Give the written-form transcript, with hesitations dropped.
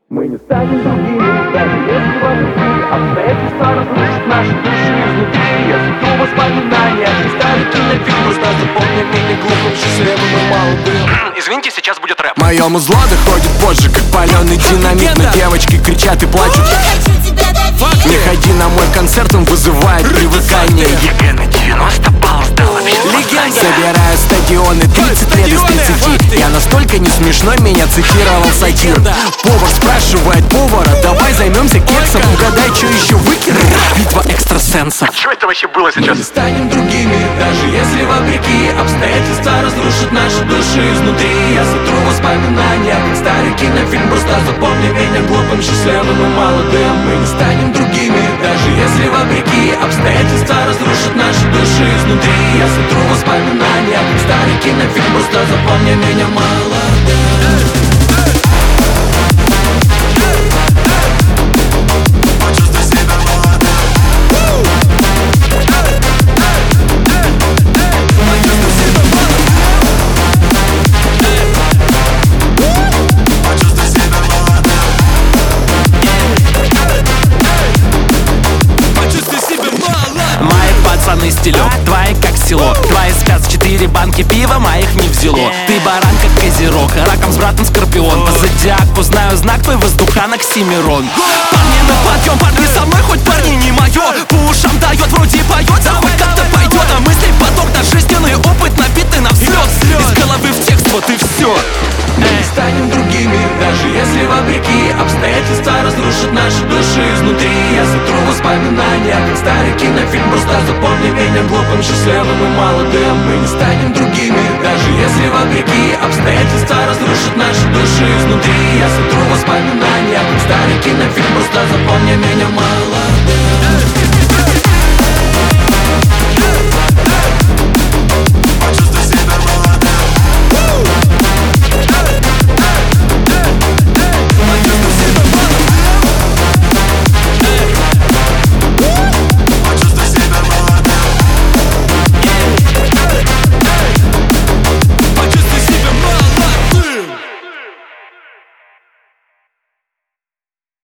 Мы не станем другими, даже если вопреки обстоятельства разрушат наши души изнутри. Я сотру воспоминания, как старый кинофильм. Просто запомни меня глупым, счастливым и молодым. Извините, сейчас будет рэп. Моё музло доходит позже, как палёный динамит. Но девочки кричат и плачут. Не ходи на мой концерт, он вызывает привыкание. ЕГЭ на 90 баллов сдал вообще. Легенда. Собираю стадионы 30 лет из 30. Я настолько не смешной, меня цитировал сатир. Повар спрашивает повара: давай займемся кексом. Угадай, что еще выкинул. Битва экстрасенсов. Что это вообще было сейчас? Мы не станем другими, даже если вопреки обстоятельства разрушат наши души изнутри. Я сотру воспоминания, как старый кинофильм. Просто запомни меня глупым, счастливым и молодым. Мы не станем другими, даже если вопреки обстоятельства разрушат наши души изнутри. Я сотру воспоминания, как старый кинофильм. Просто запомни меня молодым. Стилек, твои как село. Твои спят с 4 банки пива, моих не взяло. Ты баран как козерог, раком с братом скорпион. По зодиаку знаю знак твой, воздухан Оксимирон. Парни на подъем, парни со мной, хоть парни не моё. По ушам дает, вроде поет, да хоть как-то пойдет. А мысли поток, наш жизненный опыт напитый на взлет. Из головы в текст, вот и все. Мы не станем другими, даже если вопреки обстоятельства разрушат наши души изнутри. Я сотру воспоминания, как старый кинофильм. Просто запомни меня глупым, счастливым и молодым. Мы не станем другими, даже если вопреки обстоятельства разрушат наши души изнутри. Я сотру воспоминания, как старый кинофильм. Просто запомни меня молодым.